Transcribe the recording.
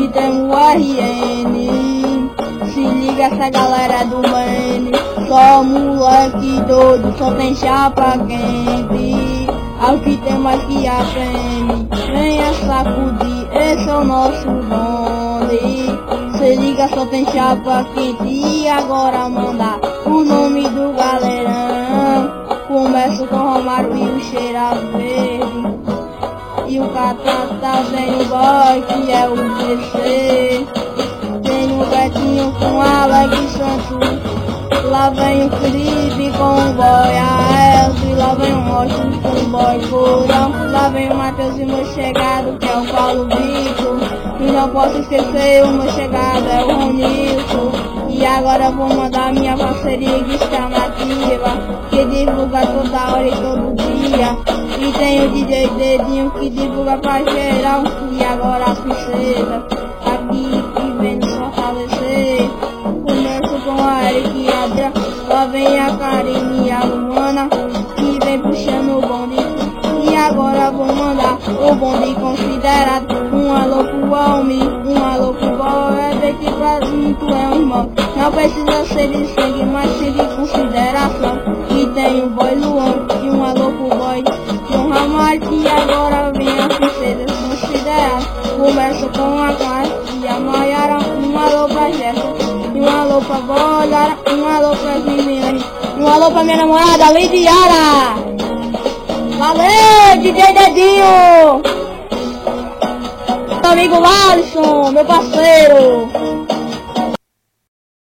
e tem o RN. Se liga essa galera do Mane, só moleque doido, só tem chapa quente. Ao que tem mais que a PM, venha sacudir, esse é o nosso bonde. Se liga, só tem chapa quente e agora manda o nome do galerão. Começo com Romário e o Cheira Verde, e o Catata tem o boy que é o PC. Tem o Betinho com Alex Santos, lá vem o Felipe com o boy Aelso, lá vem o Rocha com o boy Corão, lá vem o Matheus e o meu chegado que é o Paulo Vitor, e não posso esquecer o meu chegado é o Ronilson. E agora vou mandar minha parceria de chamativa, que divulga toda hora e todo dia. E tem o DJ Dedinho que divulga pra geral, e agora a princesa aqui que vem nos fortalecer. Começo com a Eric e a Adria, lá vem a Karine e a Luana, que vem puxando o bonde. E agora vou mandar o bonde considerado. Um alô pro Almi, um alô pro boy, é ver que pra mim tu é um irmão. Não precisa ser de sangue, mas sim de consideração. E tem o boy Luan, e um alô pro boy João Ramalho, e agora vem a princesa considerada. Começo com a Clara e a Maiara, um alô pra Jéssica, e um alô pra Bolhara, um alô pra meninas, um alô pra minha namorada Lidiara. Valeu, DJ Dedinho! Meu amigo Alisson, meu parceiro!